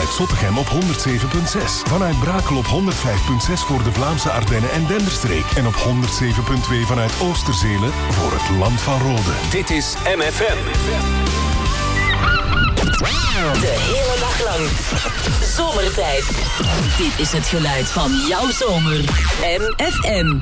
vanuit Zottegem op 107.6. Vanuit Brakel op 105.6 voor de Vlaamse Ardennen en Denderstreek. En op 107.2 vanuit Oosterzele voor het Land van Rode. Dit is MFM. De hele dag lang. Zomertijd. Dit is het geluid van jouw zomer. MFM.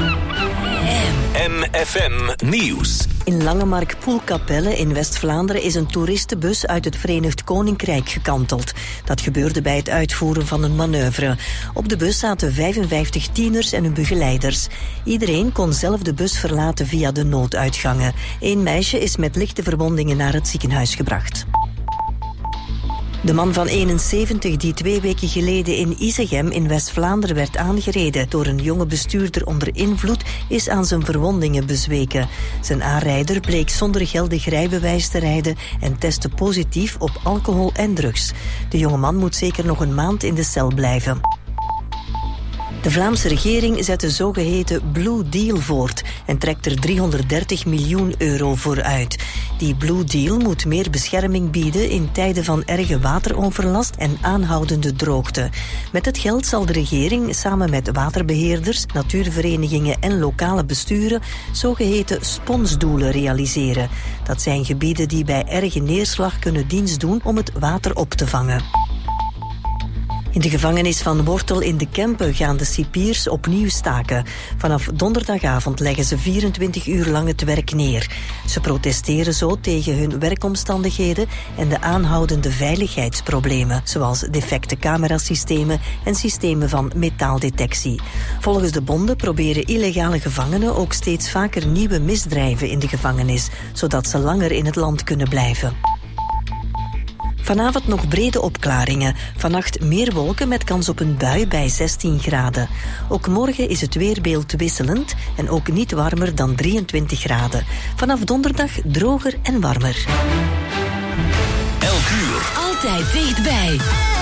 MFM Nieuws. In Langemark-Poelkapelle in West-Vlaanderen is een toeristenbus uit het Verenigd Koninkrijk gekanteld. Dat gebeurde bij het uitvoeren van een manoeuvre. Op de bus zaten 55 tieners en hun begeleiders. Iedereen kon zelf de bus verlaten via de nooduitgangen. Eén meisje is met lichte verwondingen naar het ziekenhuis gebracht. De man van 71 die 2 weken geleden in Isegem in West-Vlaanderen werd aangereden door een jonge bestuurder onder invloed is aan zijn verwondingen bezweken. Zijn aanrijder bleek zonder geldig rijbewijs te rijden en testte positief op alcohol en drugs. De jonge man moet zeker nog een maand in de cel blijven. De Vlaamse regering zet de zogeheten Blue Deal voort en trekt er 330 miljoen euro voor uit. Die Blue Deal moet meer bescherming bieden in tijden van erge wateroverlast en aanhoudende droogte. Met het geld zal de regering samen met waterbeheerders, natuurverenigingen en lokale besturen zogeheten sponsdoelen realiseren. Dat zijn gebieden die bij erge neerslag kunnen dienst doen om het water op te vangen. In de gevangenis van Wortel in de Kempen gaan de cipiers opnieuw staken. Vanaf donderdagavond leggen ze 24 uur lang het werk neer. Ze protesteren zo tegen hun werkomstandigheden en de aanhoudende veiligheidsproblemen, zoals defecte camerasystemen en systemen van metaaldetectie. Volgens de bonden proberen illegale gevangenen ook steeds vaker nieuwe misdrijven in de gevangenis, zodat ze langer in het land kunnen blijven. Vanavond nog brede opklaringen. Vannacht meer wolken met kans op een bui bij 16 graden. Ook morgen is het weerbeeld wisselend en ook niet warmer dan 23 graden. Vanaf donderdag droger en warmer. Elk uur. Altijd dichtbij.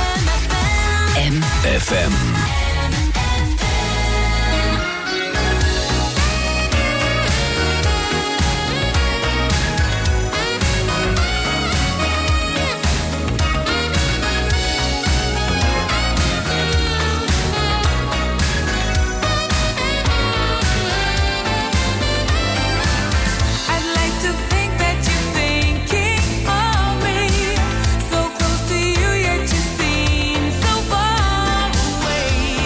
MFM. So close to you, yet you seem so far away.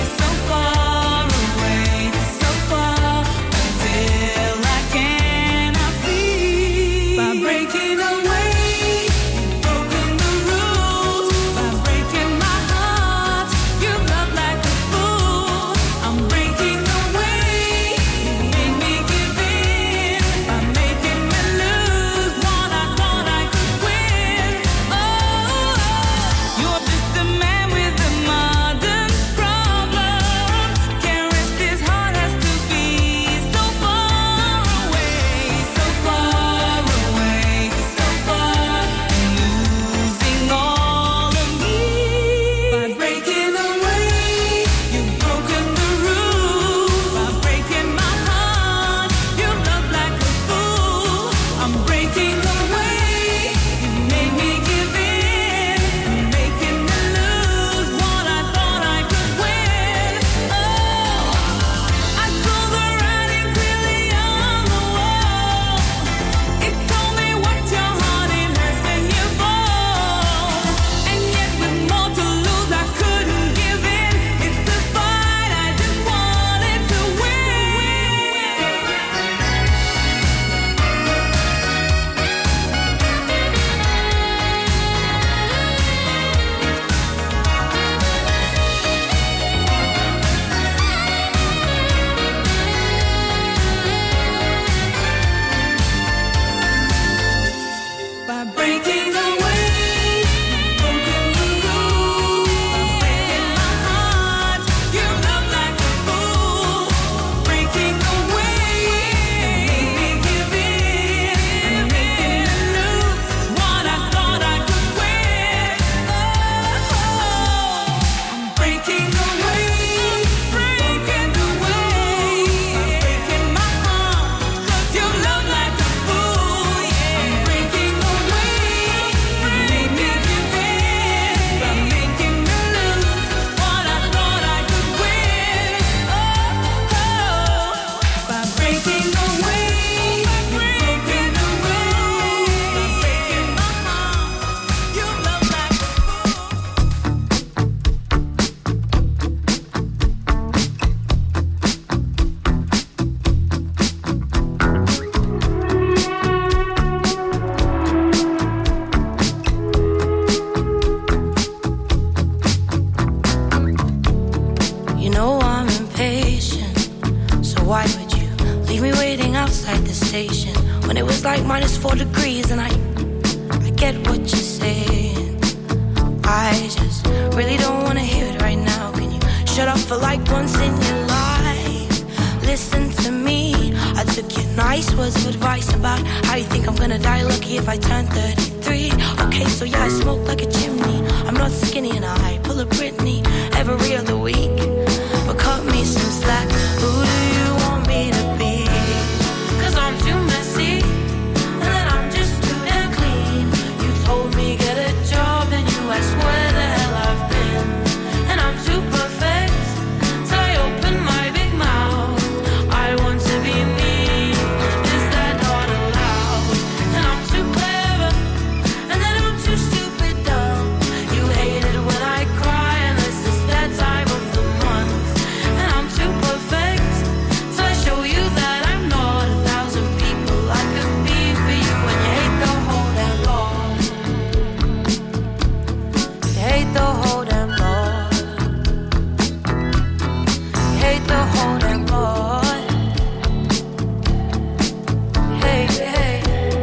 outside the station when it was like -4 degrees, and I get what you're saying. I just really don't want to hear it right now. Can you shut up for like once in your life? Listen to me. I took your nice words of advice about how you think I'm gonna die lucky if I turn 33. Okay, so yeah, I smoke like a chimney. I'm not skinny and I pull a Britney every other week. But cut me some slack. Who do you want me to be? 'Cause I'm too messy, and then I'm just too damn clean. You told me get a job, and you asked where the hell I've been. And I'm too perfect till I open my big mouth. I want to be me. Is that not allowed? And I'm too clever, and then I'm too stupid dumb. You hate it when I cry, and this is that time of the month. And I'm too perfect till I show you that I'm not 1,000 people I could be for you. And you hate the whole damn lot. You hate the whole damn lot. You hate the whole damn lot. Hey, hey.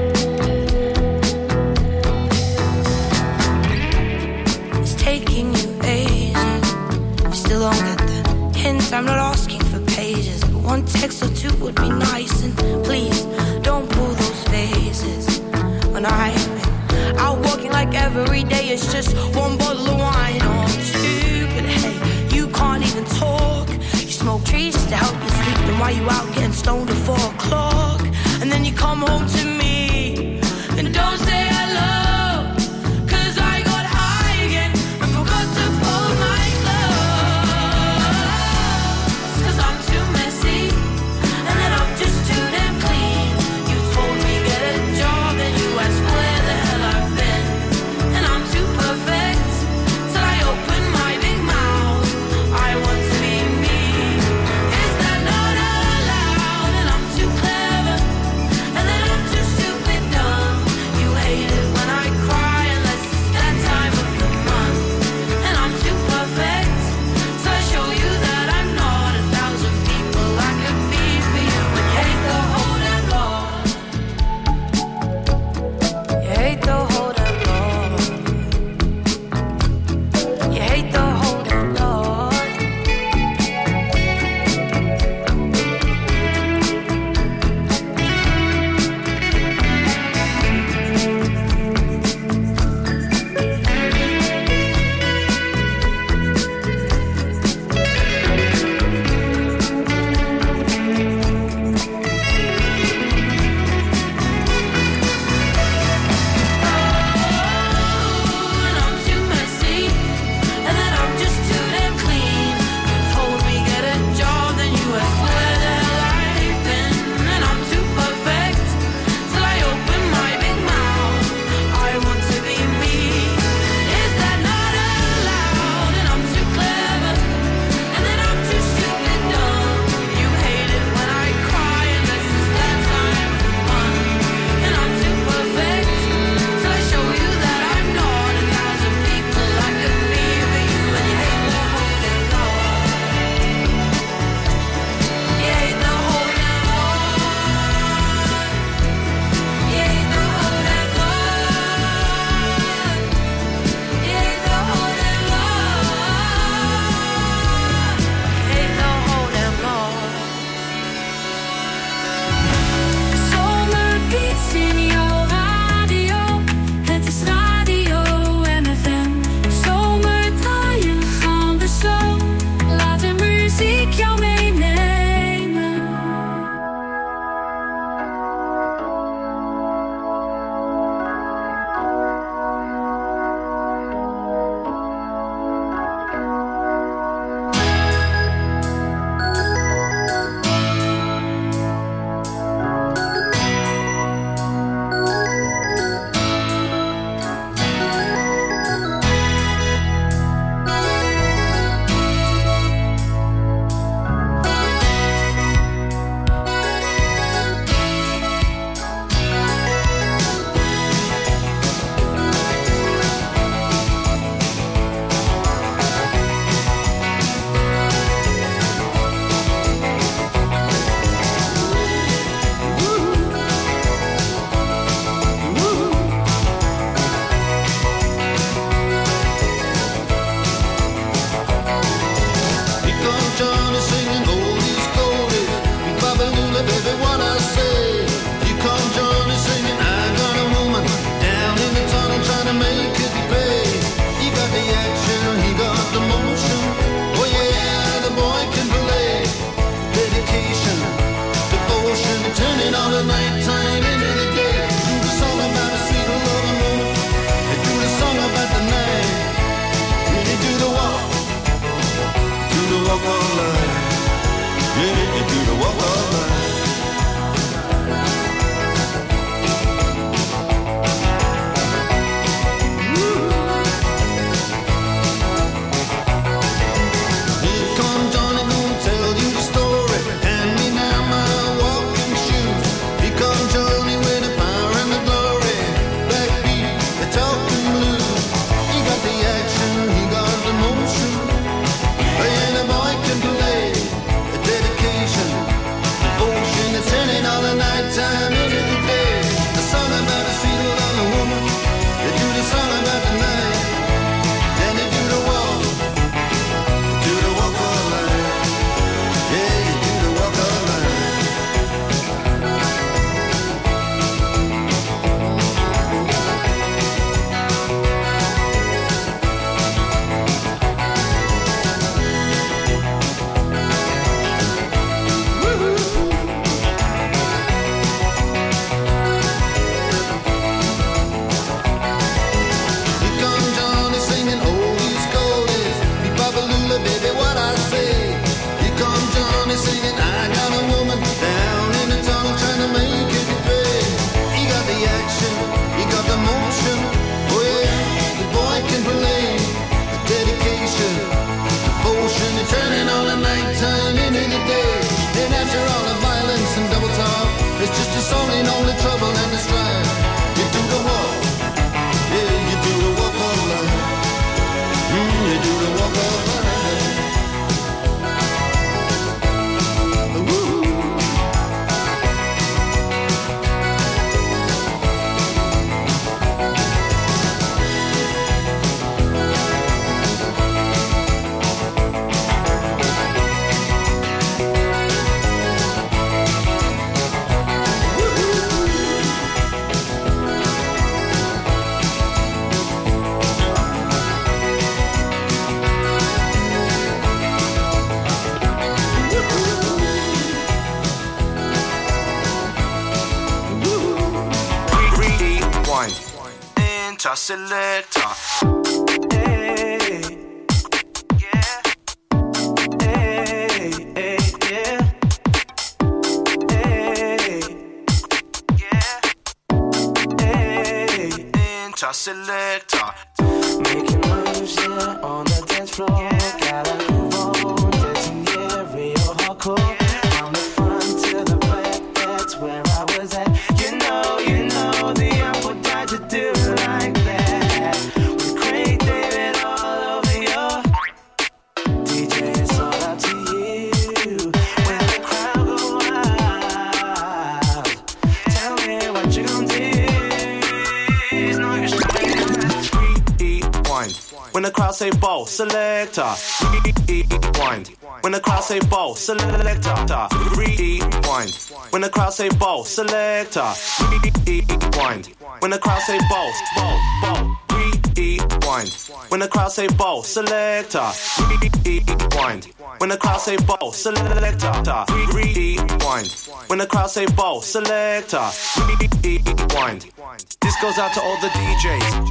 It's taking you ages. You still don't get the hint. I'm not asking for pages, but one text or two would be nice. And please don't pull those faces when I've been out walking like every day. It's just one bottle of wine or two. But hey, you can't even talk. You smoke trees just to help you sleep. Then why you out getting stoned at 4 o'clock? And then you come home to me and don't say hello. 'Cause I got high again and forgot to fold my clothes. 'Cause I'm too messy, and then I'm just too damn clean. You told me get a job, and you asked where the hell I've been. And I'm too perfect Selector. Selector. Making moves, yeah, on the dance floor. Gotta move on, dancing, yeah, real hardcore. From the front to the back, that's where I was at. You know, the apple died to do it like that. With Craig David all over your DJ, it's all up to you. When the crowd go wild, tell me what you gon' do. When the crowd say ball, selector, rewind. When the crowd say ball, selector, rewind. When the crowd say ball, selector, rewind. When the crowd say ball, rewind. When the crowd say ball, selector, rewind. When the crowd say ball, selector, rewind. When the crowd say ball, selector, rewind. This goes out to all the DJs.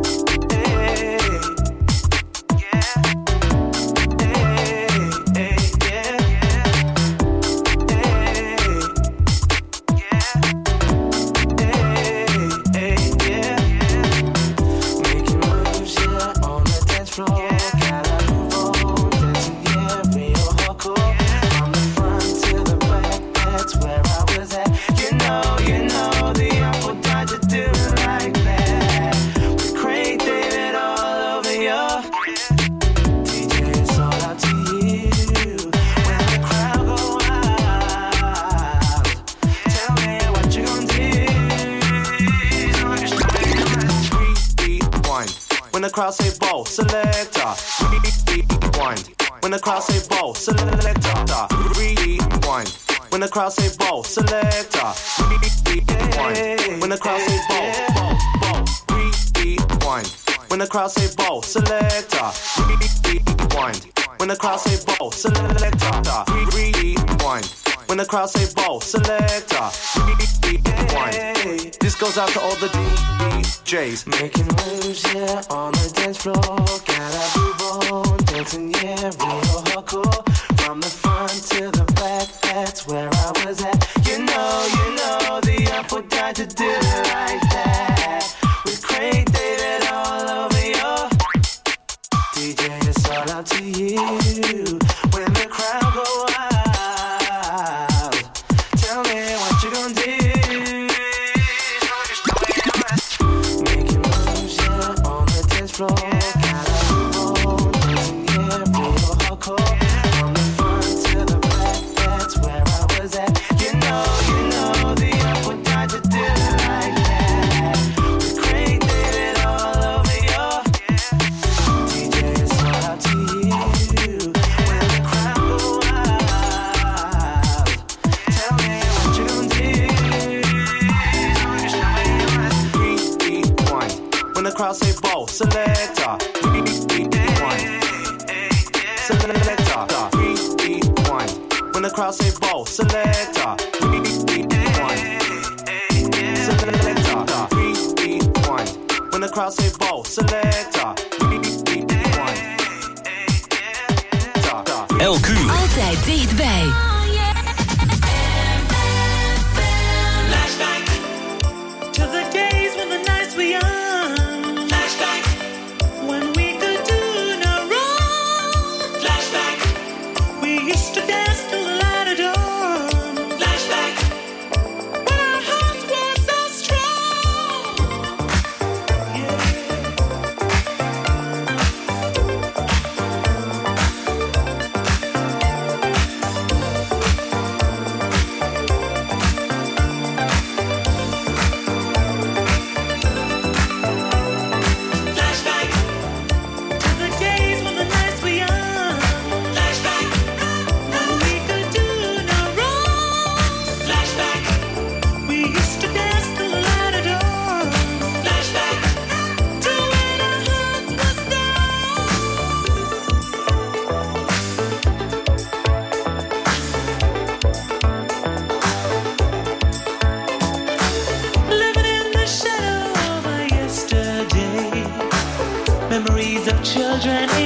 When the crowd say ball, selector, rewind. When the crowd say ball, selector, rewind. When the crowd say ball, selector, rewind. When the crowd say ball, rewind. When the crowd say ball, selector, rewind. When the crowd say ball, selector, rewind. When the crowd say ball, selector, rewind. This goes out to all the DJs. Making moves, yeah, on the dance floor. Gotta move on, dancing, yeah, real hardcore. From the front to the back, that's where I was at. You know, the apple died to do it like that. With Craig David all over your DJ, it's all up to you. When the crowd go wild, tell me what you gon' do. Making moves, yeah, on the dance floor. Gotta move on, dancing, yeah, real hardcore. From the front to the back, that's where I was at. You know, the apple died to do it like that. With Craig David all over your DJ, it's all up to you. When the crowd go wild, tell me what you gon' do. Rewind. When the crowd say ball, selector, rewind. Selector, rewind. When the crowd say ball, selector, rewind. Selector, rewind. When the crowd say ball, selector, rewind. Elk uur. Altijd dichtbij. Flashback to the days when the nights were young. Flashback when we could do no wrong. Flashback we used to dance till the light of dawn. Flashback when our hearts were so strong. Yeah.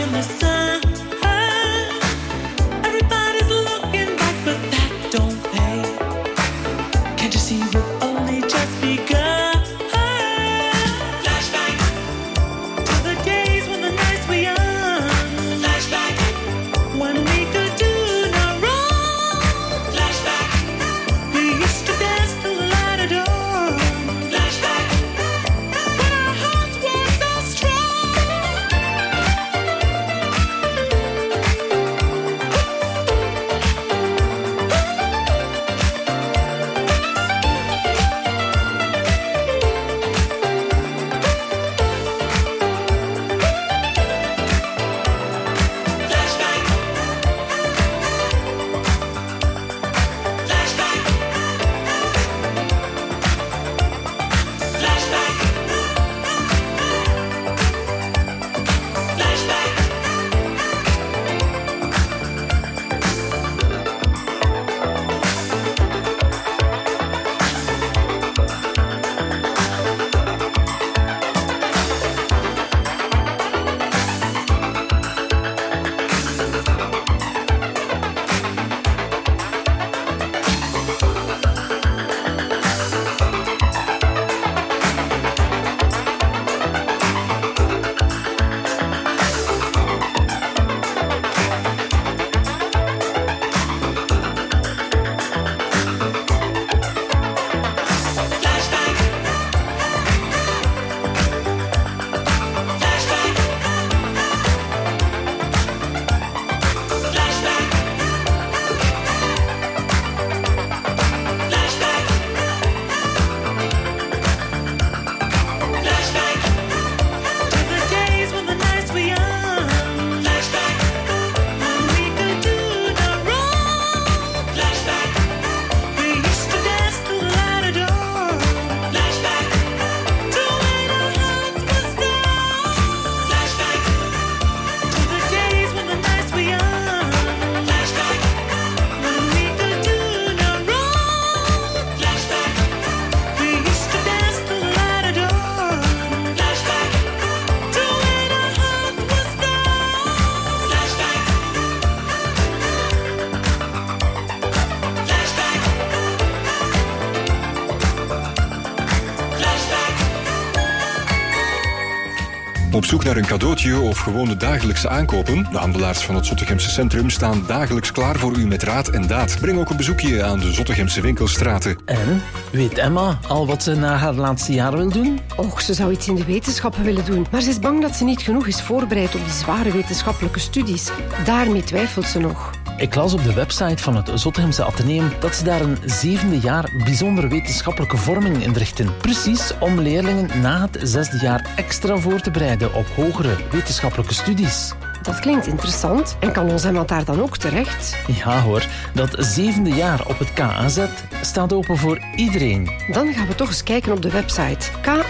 Op zoek naar een cadeautje of gewone dagelijkse aankopen? De handelaars van het Zottegemse centrum staan dagelijks klaar voor u met raad en daad. Breng ook een bezoekje aan de Zottegemse winkelstraten. En? Weet Emma al wat ze na haar laatste jaar wil doen? Och, ze zou iets in de wetenschappen willen doen. Maar ze is bang dat ze niet genoeg is voorbereid op die zware wetenschappelijke studies. Daarmee twijfelt ze nog. Ik las op de website van het Zottegemse Atheneum dat ze daar een 7e jaar bijzondere wetenschappelijke vorming inrichten. Precies om leerlingen na het 6e jaar extra voor te bereiden op hogere wetenschappelijke studies. Dat klinkt interessant. En kan ons Emma daar dan ook terecht? Ja hoor, dat 7e jaar op het KAZ staat open voor iedereen. Dan gaan we toch eens kijken op de website.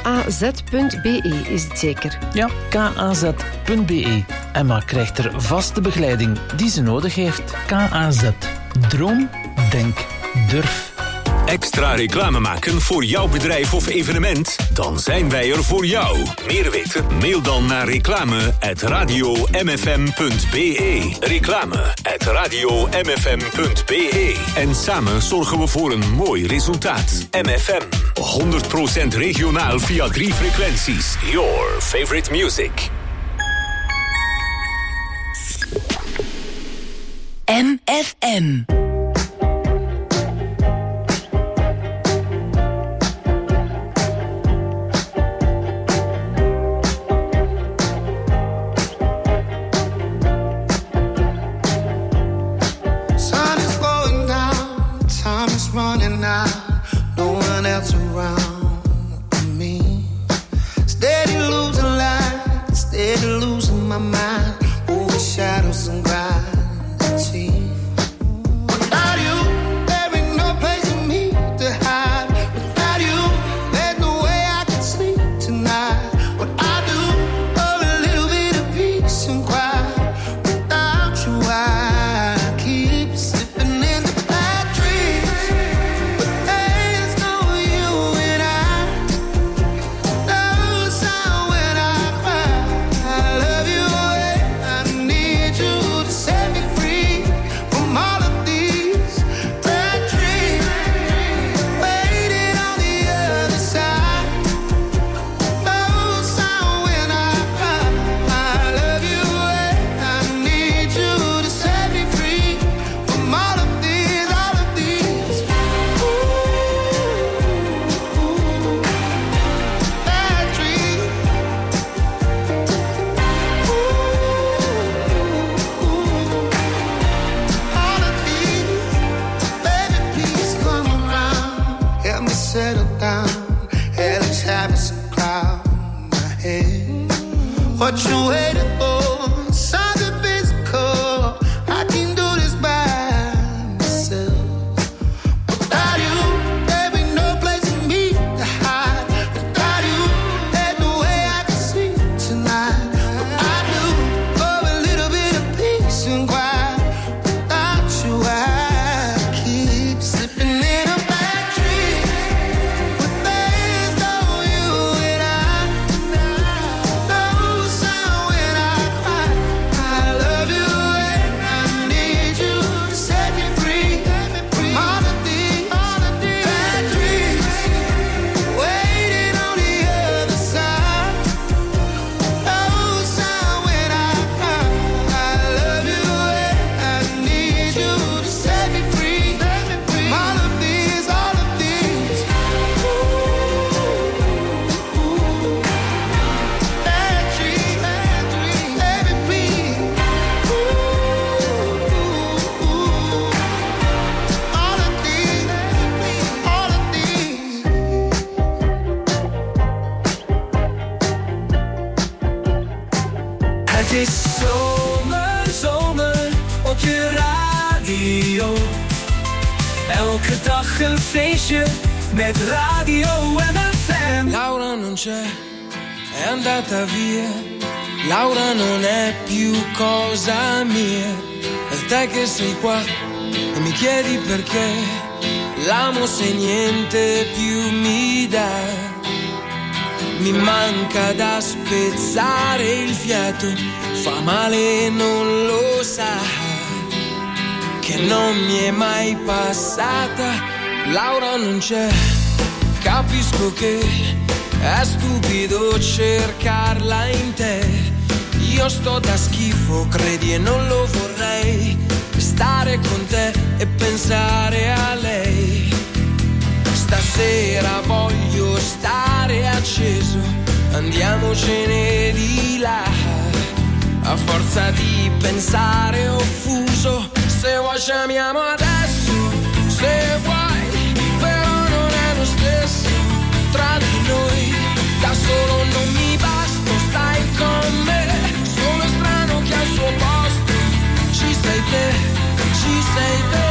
kaz.be is het zeker? Ja, kaz.be. Emma krijgt er vaste begeleiding die ze nodig heeft. KAZ. Droom, denk, durf. Extra reclame maken voor jouw bedrijf of evenement? Dan zijn wij er voor jou. Meer weten? Mail dan naar reclame@radiomfm.be. Reclame@radiomfm.be. En samen zorgen we voor een mooi resultaat. MFM. 100% regionaal via 3 frequenties. Your favorite music. MFM. Running out, no one else around me. Steady losing light, steady losing my mind. Over shadows and gravity. Without you, there ain't no place for me to hide. Without you, there's no way I can sleep tonight. What I do for a little bit of peace and quiet. Without you, I keep slipping into bad dreams. I What you waiting for? Something physical. I can do this by myself. Without you, there be no place for me to hide. Without you, there's no way I can sleep tonight. But I do for a little bit of peace and quiet. Without you, I keep slipping in a bad dream. But there's no you and I. No sound when I cry. I love you and I need you to set me free from all of these bad dreams waiting on the other side. No sound when I cry. I love you and I need you to set me free from all of these bad dreams, baby, please. All of these. Het is zomer op je radio. Elke dag een feestje met Radio MFM. Laura non c'è, è andata via. Laura non è più cosa mia. E te che sei qua e mi chiedi perché. L'amo se niente più mi dà. Mi manca da spezzare il fiato. Fa male e non lo sa. Che non mi è mai passata. Laura non c'è. Capisco che è stupido cercarla in te. Io sto da schifo, credi, e non lo vorrei. Stare con te e pensare a lei. Stasera voglio stare acceso. Andiamocene di là. A forza di pensare offuso. Se vuoi chiamiamo adesso. Se vuoi, però non è lo stesso tra di noi. Da solo non mi basta, stai con me. Sono strano che al suo posto ci sei te, ci sei te.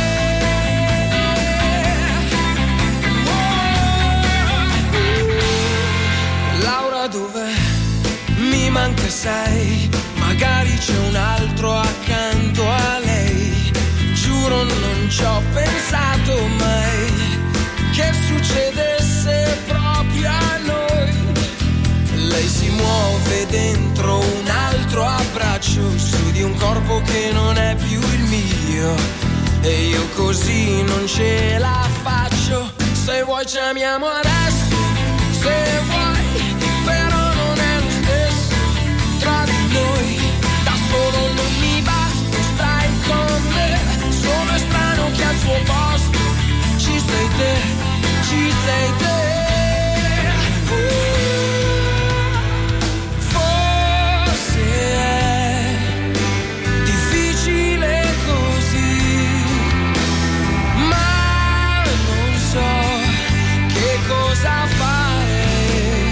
Laura dov'è? Mi manca, sai. Magari c'è un altro accanto a lei. Giuro non ci ho pensato mai che succedesse proprio a noi. Lei si muove dentro un altro abbraccio, su di un corpo che non è più il mio. E io così non ce la faccio. Se vuoi chiamiamo adesso. Se vuoi, però non è lo stesso tra di noi. Da solo non mi basta, stai con me. Sono strano che al suo posto ci sei te, ci sei te. Forse è difficile così, ma non so che cosa fare.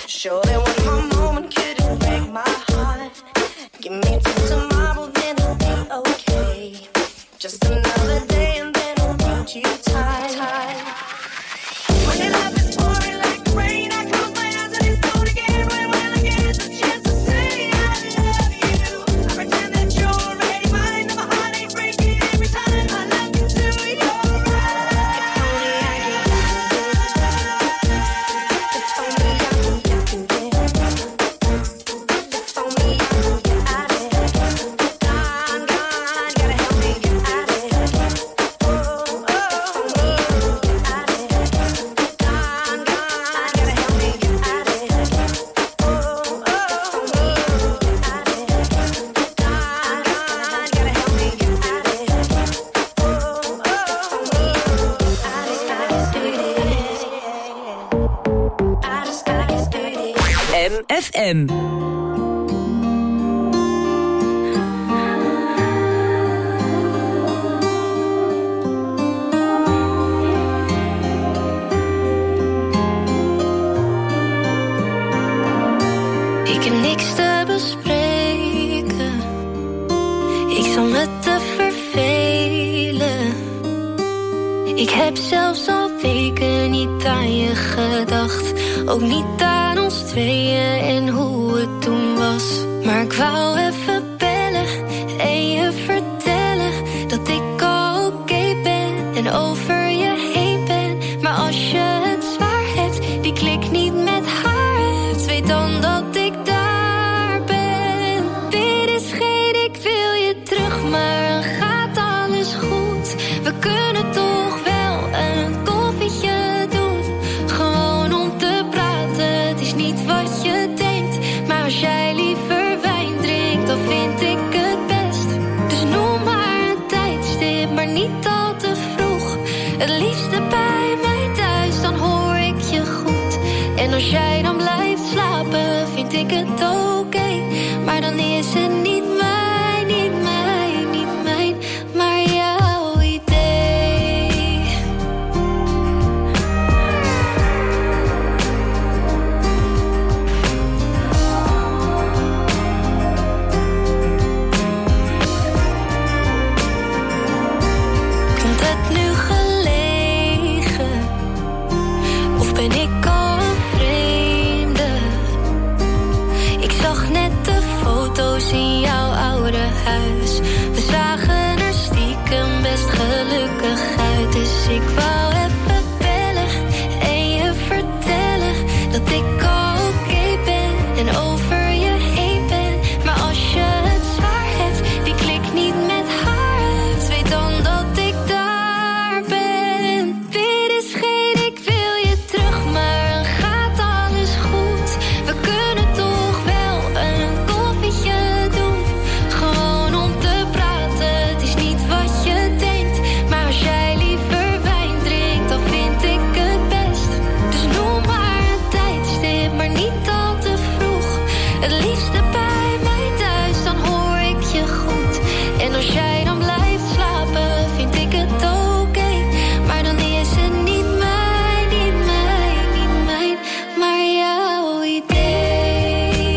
Sure, there was one moment couldn't break my heart. Give me till tomorrow, then I'll be okay. Just another day and then I'll put you tight. When your love is pouring like rain, I close my eyes and it's gone again. When I get the chance to say I love you, I pretend that you're already mine. And my heart ain't breaking every time I look into your eyes. If only I knew you could get. If only I knew you out of it. God, gotta help me get out of it. Oh, if only I knew you out of it. God, gotta help me get out of it. Oh, if only I knew you out of it. God, gotta help me get out of it. Oh, I just gotta get through this. MFM. Ik heb niks te bespreken. Ik zal me te vervelen. Ik heb zelfs al weken niet aan je gedacht. Ook niet aan ons tweeën en hoe het toen was. Maar ik wou even bellen en je vertellen dat ik al oké ben en over je heen ben. Maar als je het zwaar hebt, die klik niet met haar hebt, weet dan dat ik daar ben. Dit is geen ik wil je terug, maar dan gaat alles goed. We kunnen toch wel een koffietje doen, gewoon om te praten. Het is niet wat je denkt, maar als jij liever wijn drinkt, dan vind ik het best. Dus noem maar een tijdstip, maar niet al te vroeg. Het liefste bij mij thuis, dan hoor ik je goed. En als jij dan blijft slapen, vind ik het oké. Maar dan is het niet mij, niet mij, niet mijn, maar jouw idee. Komt het nu gelegen? Of ben ik al een vreemde? Ik zag net de foto's in jouw oude huis. We zagen er stiekem best gelukkig uit. Dus ik wou even bellen en je vertellen dat ik al oké ben en over je heen ben. Maar als je het zwaar hebt, die klik niet met haar uit, weet dan dat ik daar ben. Dit is geen ik wil je terug, maar dan gaat alles goed. We kunnen toch wel een koffietje doen, gewoon om te praten. Het is niet wat je denkt, maar als jij liever wijn drinkt, dan vind ik het best. Dus noem maar een tijdstip, maar niet al te vroeg. Het liefste bij mij thuis, dan hoor ik je goed. En als jij dan blijft slapen, vind ik het oké. Maar dan is het niet mij, niet mij, niet mijn, maar jouw idee.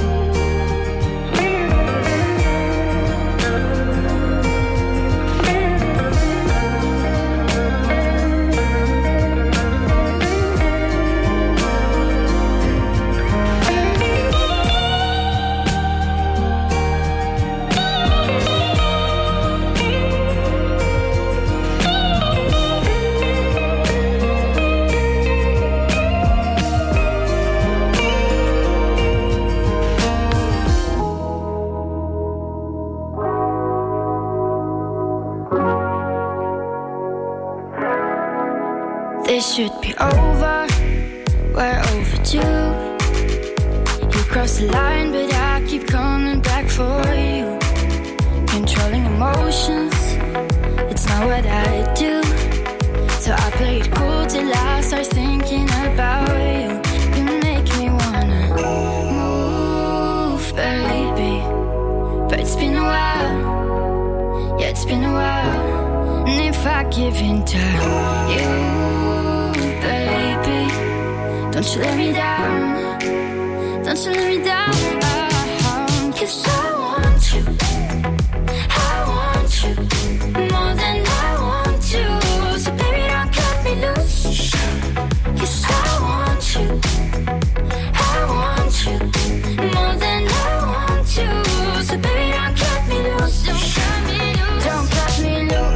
This should be over, we're overdue. You crossed the line, but I keep coming back for you. Controlling emotions, it's not what I do. So I play it cool till I start thinking about you. You make me wanna move, baby. But it's been a while, yeah, it's been a while. And if I give in to you, baby, Don't you let me down. Don't you let me down. 'Cause I want you. I want you more than I want you. So baby, don't cut me loose. 'Cause I want you. I want you more than I want you. So baby, don't cut me loose. Don't cut me loose. Don't cut me loose.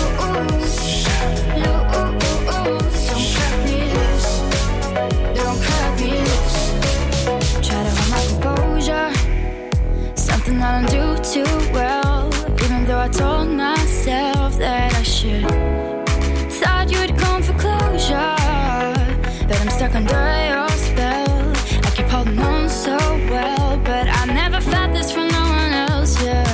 Don't cut me loose. Don't cut me loose. Try to hold my composure. Something I don't do too well. Even though I told myself that I should. Thought you would come for closure, but I'm stuck under your spell. I keep holding on so well, but I never felt this from no one else, yeah.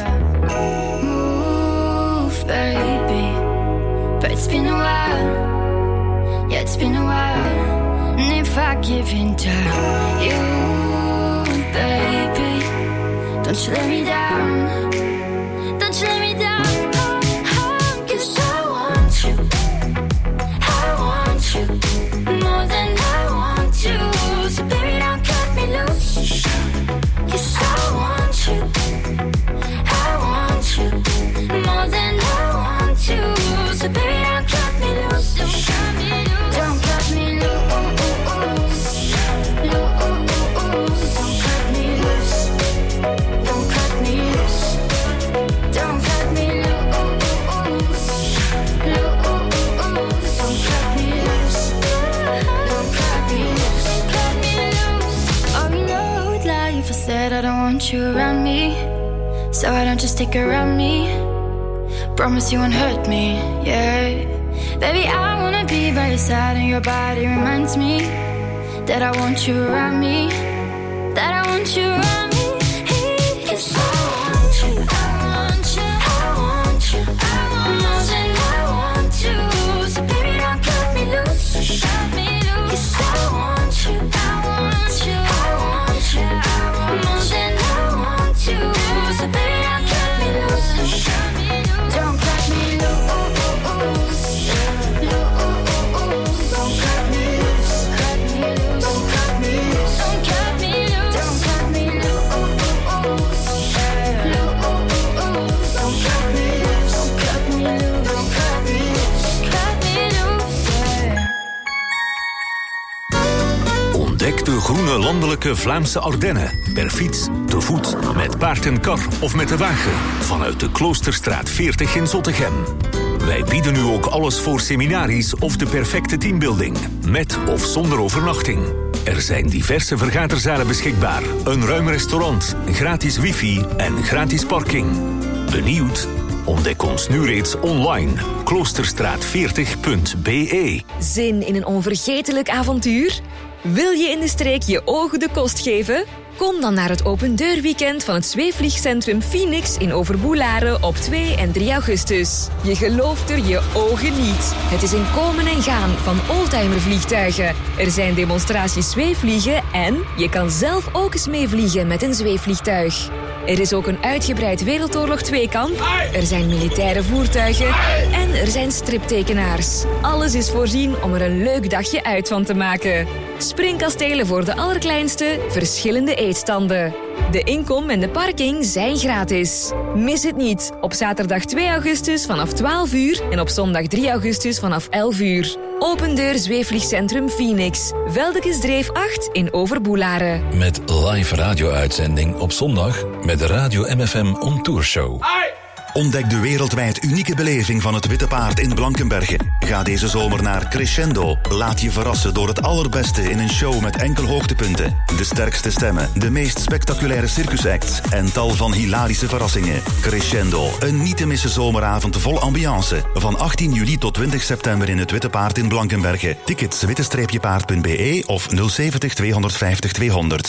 Move, baby. But it's been a while. Yeah, it's been a while. And if I give in to you, baby, don't you let me down. Don't you let me down. 'Cause I want you. I want you more than I want you. So baby, don't cut me loose. 'Cause I want you. I want you more than I want you. So baby, don't cut me loose. Don't cut me loose. Don't cut me loose. Don't cut me loose. Don't cut me loose. Don't cut me loose. Don't cut me loose. Don't cut me loose. Cut me loose. Oh, you know I would lie if I said I don't want you around me. So I don't just stick around me. Promise you won't hurt me, yeah. Baby, I wanna be by your side, and your body reminds me that I want you around me. That I want you around me. 'Cause I want you. I want you. I want you. I want more than I want you. So baby, don't cut me loose. Cut me loose. 'Cause I want you. I want you. I want you. I want more than I want you. So baby, don't cut me loose. Don't cut me loose. Don't cut me loose. Cut me loose. Don't cut me loose. Don't cut me loose. Don't cut me loose. Don't cut me loose. Don't cut me loose. Don't cut me loose. Cut me loose. Ontdek de groene landelijke Vlaamse Ardennen. Per fiets, te voet, met paard en kar of met de wagen. Vanuit de Kloosterstraat 40 in Zottegem. Wij bieden nu ook alles voor seminaries of de perfecte teambuilding. Met of zonder overnachting. Er zijn diverse vergaderzalen beschikbaar. Een ruim restaurant, gratis wifi en gratis parking. Benieuwd? Ontdek ons nu reeds online. Kloosterstraat40.be. Zin in een onvergetelijk avontuur? Wil je in de streek je ogen de kost geven? Kom dan naar het opendeurweekend van het zweefvliegcentrum Phoenix in Overboelaren op 2 en 3 augustus. Je gelooft er je ogen niet. Het is een komen en gaan van oldtimervliegtuigen. Er zijn demonstraties zweefvliegen en je kan zelf ook eens meevliegen met een zweefvliegtuig. Er is ook een uitgebreid Wereldoorlog 2-kamp. Er zijn militaire voertuigen. En er zijn striptekenaars. Alles is voorzien om er een leuk dagje uit van te maken. Springkastelen voor de allerkleinste, verschillende eetstanden. De inkom en de parking zijn gratis. Mis het niet. Op zaterdag 2 augustus vanaf 12 uur en op zondag 3 augustus vanaf 11 uur. Opendeur Zweefvliegcentrum Phoenix. Veldekesdreef 8 in Overboelaren. Met live radio-uitzending op zondag met de Radio MFM On Tour Show. Ontdek de wereldwijd unieke beleving van het Witte Paard in Blankenberge. Ga deze zomer naar Crescendo. Laat je verrassen door het allerbeste in een show met enkel hoogtepunten. De sterkste stemmen, de meest spectaculaire circusacts en tal van hilarische verrassingen. Crescendo, een niet te missen zomeravond vol ambiance. Van 18 juli tot 20 september in het Witte Paard in Blankenberge. Tickets witte-paard.be of 070 250 200.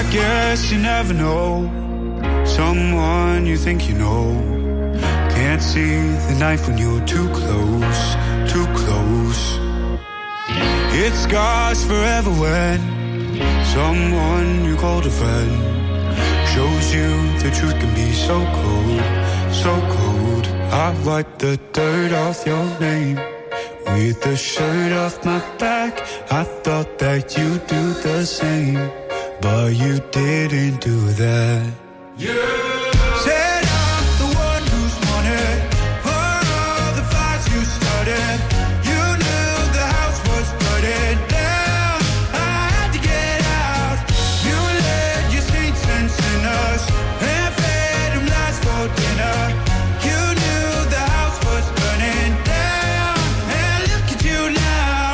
guess you never know someone you think you know. Can't see the knife when you're too close, too close. It scars forever when someone you called a friend shows you the truth can be so cold, so cold. I wiped the dirt off your name with the shirt off my back. I thought that you'd do the same, but you didn't do that. Said I'm the one who's wanted for all the fights you started. You knew the house was burning down. I had to get out. You led your saints and sinners and fed them lies for dinner. You knew the house was burning down. And look at you now.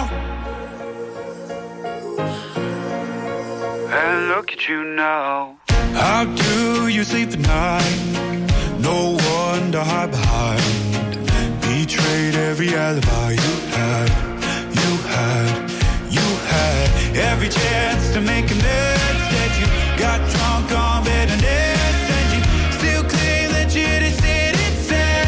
And look at you now. How do you sleep at night? No one to hide behind. Betrayed every alibi you had. You had, you had every chance to make amends. Instead you got drunk on bitterness, and you still claim that you didn't say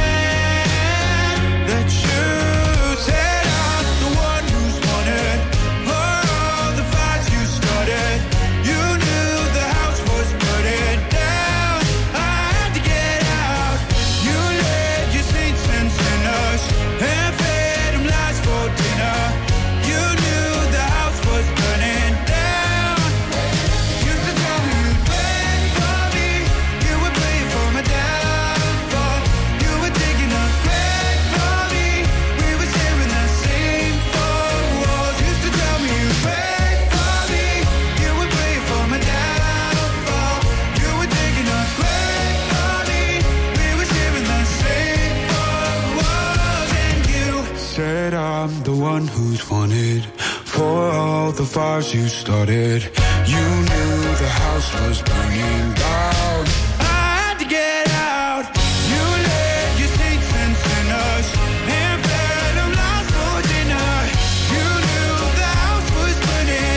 that you said I'm the one who's wanted for all the fights you started. You knew the house was burning down. I had to get out. You led your saints and sinners and fed them lies for dinner. You knew the house was burning down. Used to tell me you'd pray for me. You would play for my downfall. You were digging a grave for me. We were sharing the same four walls. Used to tell me you'd pray for me. You would play for my downfall. You were digging a grave for me. We were sharing the same four walls. And you said I'm the one who's wanted for all the fires you started. You knew the house was burning down. I had to get out. You led your saints and sinners and fed them lies for dinner. You knew the house was burning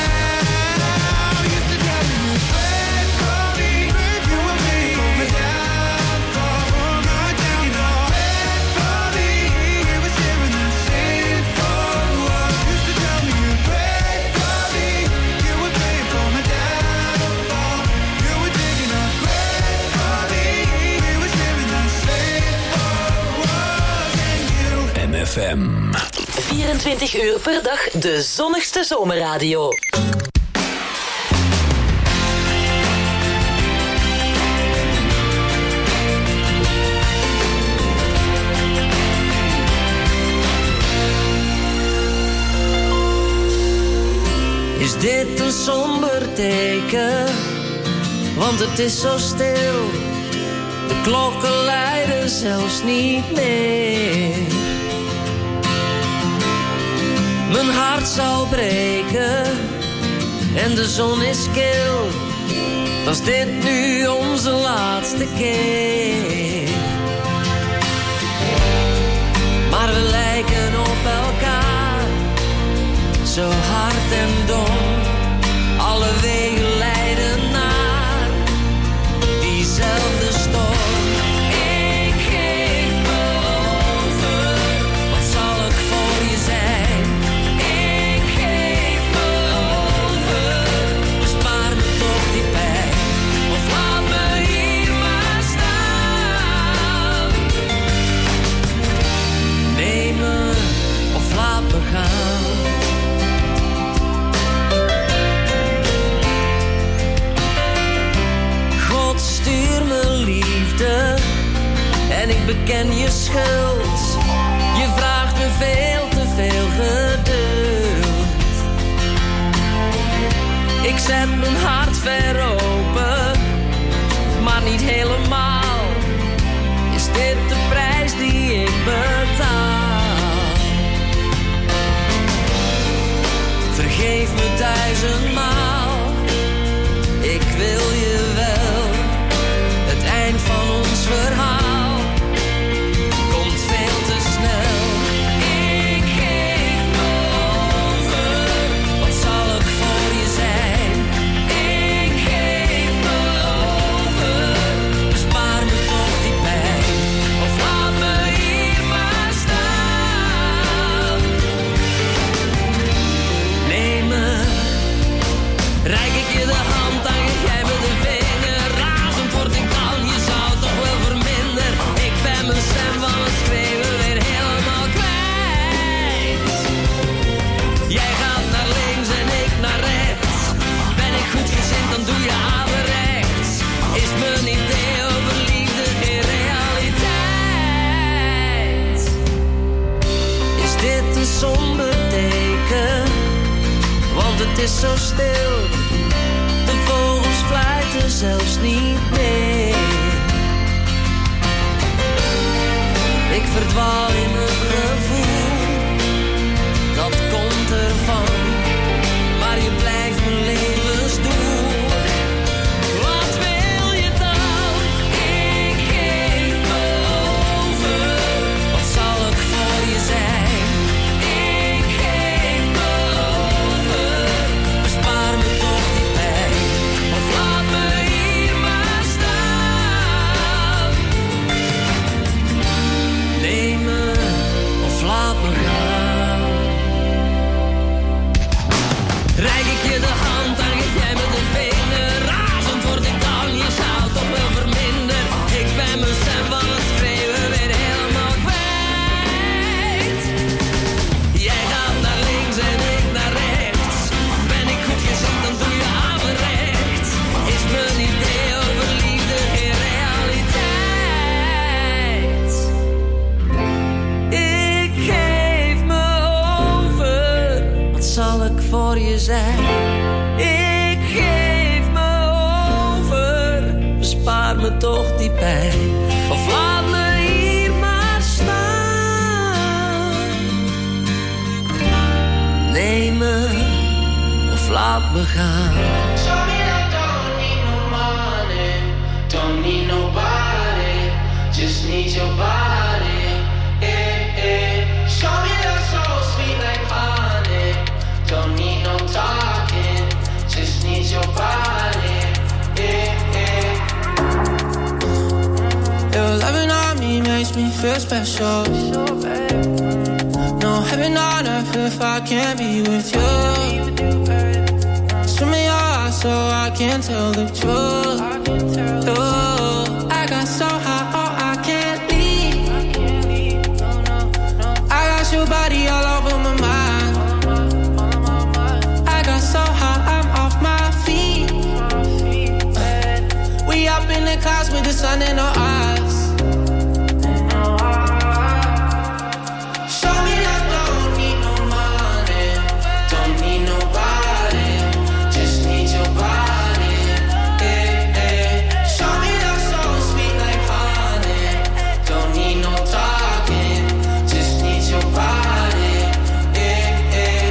down. Used to tell me you'd pray for me. You were paying for my downfall. My downfall. Pray for me. We were sharing the same four walls. Used to tell me you'd pray for me. You were paying for my downfall. You were digging a grave for me. We were sharing the same four walls. And you MFM. 24 uur per dag de zonnigste zomerradio. Is dit een somber teken? Want het is zo stil. De klokken luiden zelfs niet meer. Mijn hart zal breken en de zon is kil. Was dit nu onze laatste keer? Maar we lijken op elkaar, zo hard en dom. Alle wegen leiden naar diezelfde storm. Ik geef me over, wat zal ik voor je zijn? Ik geef me over, bespaar me toch die pijn. Of laat me hier maar staan. Neem me of laat me gaan. Stuur me liefde en ik beken je schuld. Je vraagt me veel te veel geduld. Ik zet mijn hart ver open, maar niet helemaal. Is dit de prijs die ik betaal? Vergeef me 1000 maal, ik wil je wel. Het eind van ons verhaal komt veel te snel. Ik geef me over, wat zal ik voor je zijn? Ik geef zo stil. De vogels fluiten zelfs niet meer. Ik verdwaal in een gevoel, dat komt ervan. Maar je blijft mijn levensdoel. Wat wil je dan? Ik geef me over. Wat zal ik voor je zijn? Ik geef me over. Bespaar me toch die pijn. Of laat me hier maar staan. Neem me of laat me gaan. Reik ik je de hand, dan geef jij me de vinger. Razend word ik dan, je zou toch wel verminderen. Ik ben mijn stem van het schreeuwen weer helemaal kwijt. Jij gaat naar links en ik naar rechts. Ben ik goed gezien, dan doe je averechts. Is mijn idee over liefde geen realiteit? Ik geef me over. Wat zal ik voor je zijn? Ik geef me over. Bespaar me toch die pijn. Of laat me hier maar staan. Neem me of laat me gaan. Show me that don't need no money, don't need nobody, just need your body. Eh, eh. Show me that soul sweet like honey, don't need no talking, just need your body. Eh, eh. Your loving on me makes me feel special. No heaven on earth if I can't be with you. Swim me your eyes so I can tell the truth. Oh, I got so high, oh I can't leave. I got your body all over my mind. I got so high, I'm off my feet. We up in the clouds with the sun in our eyes. Show me that don't need no money, don't need nobody, just need your body. Eh, eh. Show me that soul sweet like honey, don't need no talking, just need your body. Eh, eh.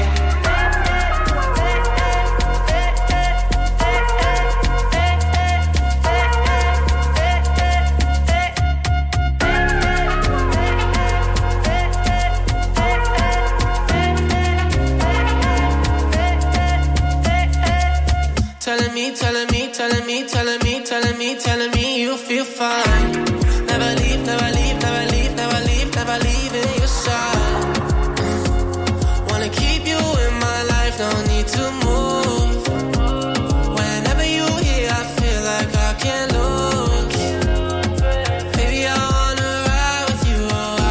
Telling me, telling me, telling me, telling me, telling me, telling me you feel fine. Never leave, never leave, never leave, never leave, never leave in your side. Wanna keep you in my life, don't need to move. Whenever you here, I feel like I can't lose. Baby, I wanna ride with you,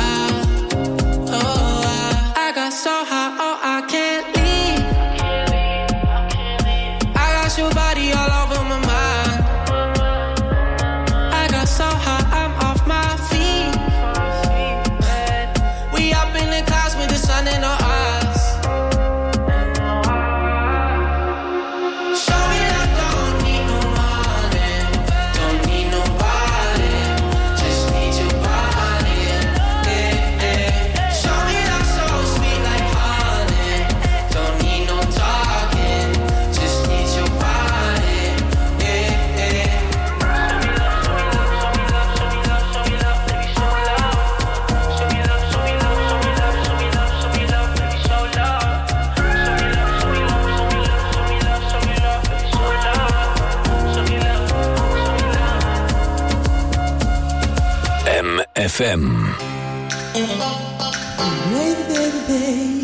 I got so high, oh I can't leave. I got your body all over my mind. I got so high, I'm off my feet. We up in the clouds with the sun in our eyes. Show me that don't need no money, don't need nobody, just need your body. Eh, eh. Show me that soul sweet like honey, don't need no talking, just need your body. Eh, eh. MFM. Baby, baby, baby.